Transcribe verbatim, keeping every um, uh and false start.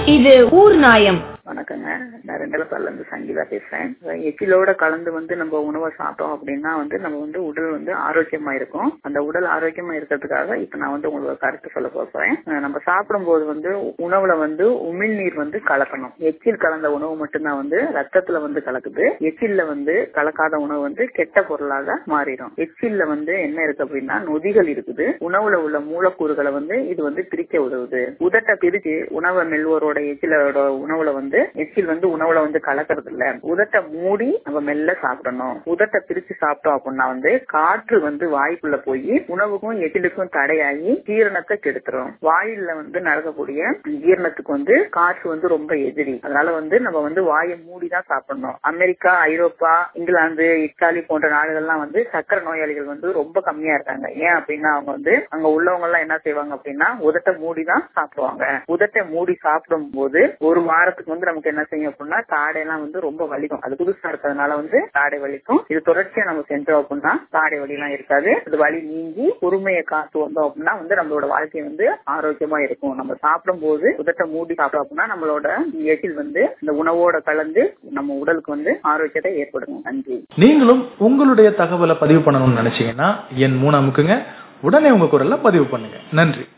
இது ஊர் நாயம். வணக்கங்க, நான் ரெண்டலப்பால இருந்து சங்கீதா பேசுறேன். எச்சிலோட கலந்து வந்து நம்ம உணவை சாப்பிட்டோம் அப்படின்னா வந்து நம்ம வந்து உடல் வந்து ஆரோக்கியமா இருக்கும். அந்த உடல் ஆரோக்கியமா இருக்கிறதுக்காக இப்ப நான் வந்து உங்களுக்கு கருத்து சொல்ல போறேன். நம்ம சாப்பிடும் போது வந்து உணவுல வந்து உமிழ்நீர் வந்து கலக்கணும். எச்சில் கலந்த உணவு மட்டும்தான் வந்து ரத்தத்துல வந்து கலக்குது. எச்சில்ல வந்து கலக்காத உணவு வந்து கெட்ட பொருளாக மாறிடும். எச்சில்ல வந்து என்ன இருக்கு அப்படின்னா நொதிகள் இருக்குது. உணவுல உள்ள மூலக்கூறுகளை வந்து இது வந்து பிரிக்க உதவுது. உதட்டை பிரிச்சு உணவை மெல்வோரோட எச்சிலோட உணவுல வந்து எச்சில் வந்து உணவுல வந்து கலக்கிறது இல்ல. உதட்டை மூடி நம்ம மெல்ல சாப்பிடணும். உதட்டை பிரிச்சு சாப்பிட்டோம் அப்படின்னா வந்து காற்று வந்து வாய்க்குள்ள போய் உணவுக்கும் எச்சிலுக்கும் தடையாகி ஜீரணத்தை கெடுத்துரும். வாயில வந்து நடக்கக்கூடிய ஜீரணத்துக்கு வந்து காற்று வந்து ரொம்ப எதிரி. அதனால வந்து நம்ம வந்து வாயை மூடிதான் சாப்பிடணும். அமெரிக்கா, ஐரோப்பா, இங்கிலாந்து, இத்தாலி போன்ற நாடுகள்லாம் வந்து சக்கரை நோயாளிகள் வந்து ரொம்ப கம்மியா இருக்காங்க. ஏன் அப்படின்னா அவங்க வந்து அங்க உள்ளவங்க எல்லாம் என்ன செய்வாங்க அப்படின்னா உதட்டை மூடிதான் சாப்பிடுவாங்க. உதட்டை மூடி சாப்பிடும் போது ஒரு வாரத்துக்கு வந்து நமக்கு என்ன செய்யும் அப்படின்னா தாடையெல்லாம் வந்து ரொம்ப வலிக்கும். அது புதுசா இருக்கிறதுனால வந்து தாடை வலிக்கும். இது தொடர்ச்சியா நம்ம செஞ்சோம் அப்படின்னா தாடை வலி எல்லாம் இருக்காது. அது வலி நீங்கி பொறுமையை காத்து வந்தோம் அப்படின்னா வந்து நம்மளோட வாழ்க்கை வந்து ஆரோக்கியமா இருக்கும். நம்ம சாப்பிடும் போது உதட்டை மூடி சாப்பிட்டோம் அப்படின்னா நம்மளோட எச்சில் வந்து இந்த உணவோட கலந்து நம்ம உடலுக்கு வந்து ஆரோக்கியத்தை ஏற்படுத்தும். நன்றி. நீங்களும் உங்களுடைய தகவலை பதிவு பண்ணணும்னு நினைச்சீங்கன்னா என் மூணு அமுக்குங்க, உடனே உங்க குரல்ல பதிவு பண்ணுங்க. நன்றி.